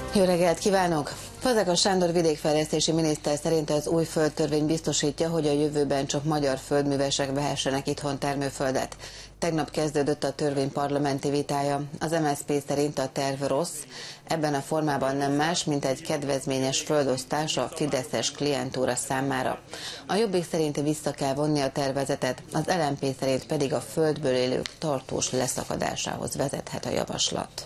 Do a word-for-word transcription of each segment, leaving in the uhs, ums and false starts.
Jó reggelt kívánok! Fazekas Sándor vidékfejlesztési miniszter szerint az új földtörvény biztosítja, hogy a jövőben csak magyar földművesek vehessenek itthon termőföldet. Tegnap kezdődött a törvény parlamenti vitája. Az em es zé pé szerint a terv rossz, ebben a formában nem más, mint egy kedvezményes földosztás a fideszes klientúra számára. A Jobbik szerint vissza kell vonni a tervezetet, az el em pé szerint pedig a földből élők tartós leszakadásához vezethet a javaslat.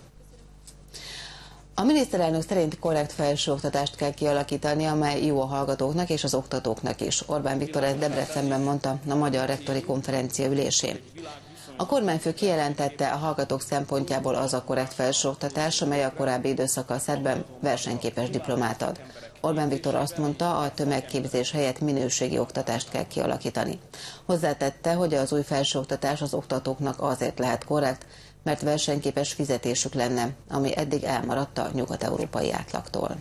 A miniszterelnök szerint korrekt felsőoktatást kell kialakítani, amely jó a hallgatóknak és az oktatóknak is. Orbán Viktor ezt Debrecenben mondta a Magyar Rektori Konferencia ülésén. A kormányfő kijelentette, a hallgatók szempontjából az a korrekt felsőoktatás, amely a korábbi időszakkal szemben versenyképes diplomát ad. Orbán Viktor azt mondta, a tömegképzés helyett minőségi oktatást kell kialakítani. Hozzátette, hogy az új felsőoktatás az oktatóknak azért lehet korrekt, mert versenyképes fizetésük lenne, ami eddig elmaradt a nyugat-európai átlagtól.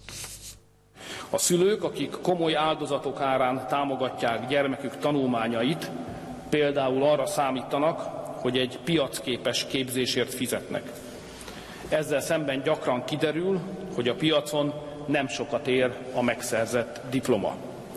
A szülők, akik komoly áldozatok árán támogatják gyermekük tanulmányait, például arra számítanak, hogy egy piacképes képzésért fizetnek. Ezzel szemben gyakran kiderül, hogy a piacon nem sokat ér a megszerzett diploma.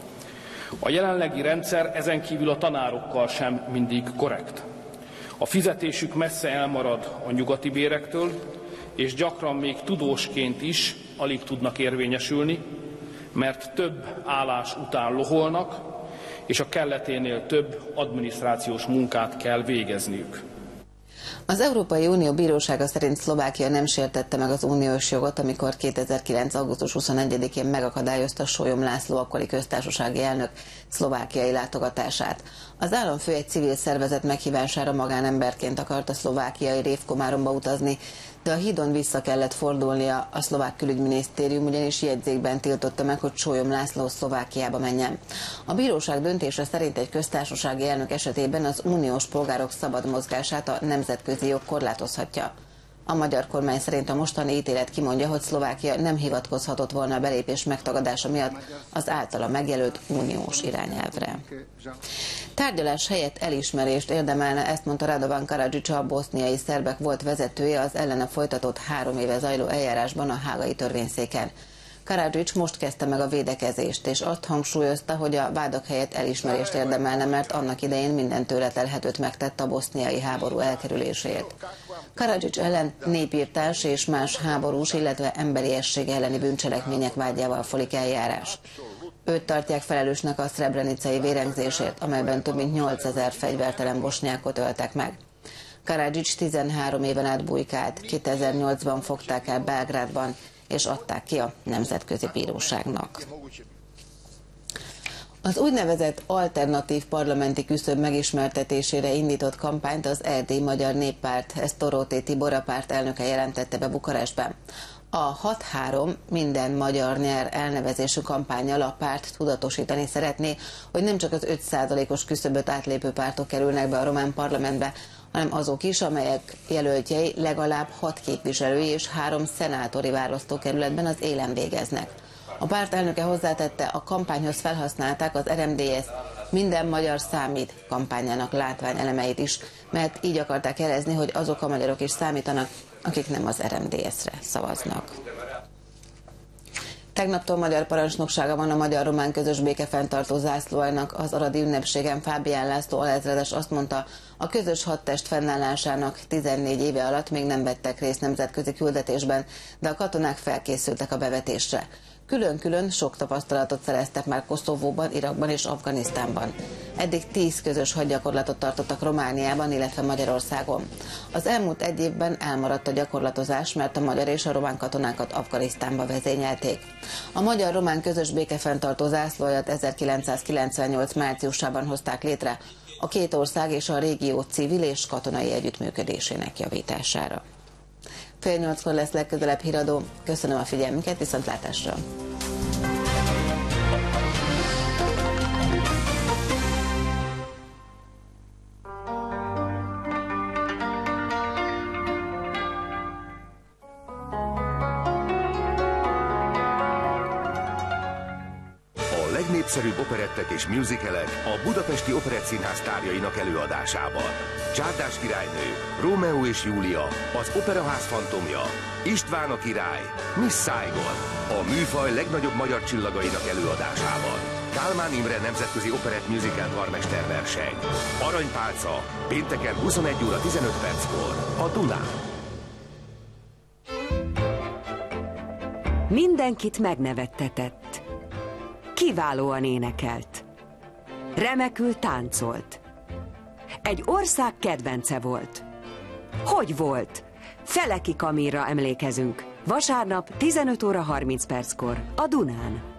A jelenlegi rendszer ezen kívül a tanárokkal sem mindig korrekt. A fizetésük messze elmarad a nyugati bérektől, és gyakran még tudósként is alig tudnak érvényesülni, mert több állás után loholnak, és a kelleténél több adminisztrációs munkát kell végezniük. Az Európai Unió bírósága szerint Szlovákia nem sértette meg az uniós jogot, amikor kétezer-kilenc. augusztus huszonegyedikén megakadályozta Sólyom László akkori köztársasági elnök szlovákiai látogatását. Az államfő egy civil szervezet meghívására magánemberként akart a szlovákiai Révkomáromba utazni, de a hídon vissza kellett fordulnia, a szlovák külügyminisztérium ugyanis jegyzékben tiltotta meg, hogy Sólyom László Szlovákiába menjen. A bíróság döntése szerint egy köztársasági elnök esetében az uniós polgárok szabad mozgását a nemzetközi jog korlátozhatja. A magyar kormány szerint a mostani ítélet kimondja, hogy Szlovákia nem hivatkozhatott volna a belépés megtagadása miatt az általa megjelölt uniós irányelvre. Tárgyalás helyett elismerést érdemelne, ezt mondta Radovan Karadžić, a boszniai szerbek volt vezetője az ellene folytatott három éve zajló eljárásban a hágai törvényszéken. Karadžić most kezdte meg a védekezést, és azt hangsúlyozta, hogy a vádak helyett elismerést érdemelne, mert annak idején minden tőle telhetőt megtett a boszniai háború elkerüléséért. Karadžić ellen népírtás és más háborús, illetve emberiesség elleni bűncselekmények vágyával folyik eljárás. Őt tartják felelősnek a szrebrenicai vérengzésért, amelyben több mint nyolcezer fegyvertelen bosnyákot öltek meg. Karadžić tizenhárom éven át bujkált, kétezer-nyolcban fogták el Belgrádban, és adták ki a Nemzetközi Bíróságnak. Az úgynevezett alternatív parlamenti küszöb megismertetésére indított kampányt az Erdélyi Magyar Néppárt, ezt Toróti Tibor, a párt elnöke jelentette be Bukarestben. A hat három minden magyar nyer elnevezésű kampánnyal a párt tudatosítani szeretné, hogy nem csak az öt százalékos küszöböt átlépő pártok kerülnek be a román parlamentbe, hanem azok is, amelyek jelöltjei legalább hat képviselői és három szenátori választókerületben az élen végeznek. A párt elnöke hozzátette, a kampányhoz felhasználták az er em dé es Minden magyar számít kampányának látványelemeit is, mert így akarták jelezni, hogy azok a magyarok is számítanak, akik nem az er em dé es-re szavaznak. Tegnaptól magyar parancsnoksága van a magyar-román közös békefenntartó zászlóalnak. Az aradi ünnepségen Fábián László alezredes azt mondta, a közös hadtest fennállásának tizennégy éve alatt még nem vettek részt nemzetközi küldetésben, de a katonák felkészültek a bevetésre. Külön-külön sok tapasztalatot szereztek már Koszovóban, Irakban és Afganisztánban. Eddig tíz közös hadgyakorlatot tartottak Romániában, illetve Magyarországon. Az elmúlt egy évben elmaradt a gyakorlatozás, mert a magyar és a román katonákat Afganisztánba vezényelték. A magyar-román közös békefenntartó zászlóaljat ezerkilencszázkilencvennyolc márciusában hozták létre a két ország és a régió civil és katonai együttműködésének javítására. Fél nyolckor lesz legközelebb híradó. Köszönöm a figyelmüket, viszontlátásra! legnépszerűbb operettek és musicalek a Budapesti Operettszínház tárjainak előadásában. Csárdás királynő, Rómeó és Júlia, az Operaház fantomja, István a király, Miss Saigon, a műfaj legnagyobb magyar csillagainak előadásában. Kálmán Imre nemzetközi operett musical karmesterverseny. Aranypálca, pénteken huszonegy óra tizenöt perckor a Dunán. Mindenkit megnevettetett. Kiválóan énekelt. Remekül táncolt. Egy ország kedvence volt. Hogy volt? Feleki Kamilra emlékezünk. Vasárnap tizenöt óra harminc perckor a Dunán.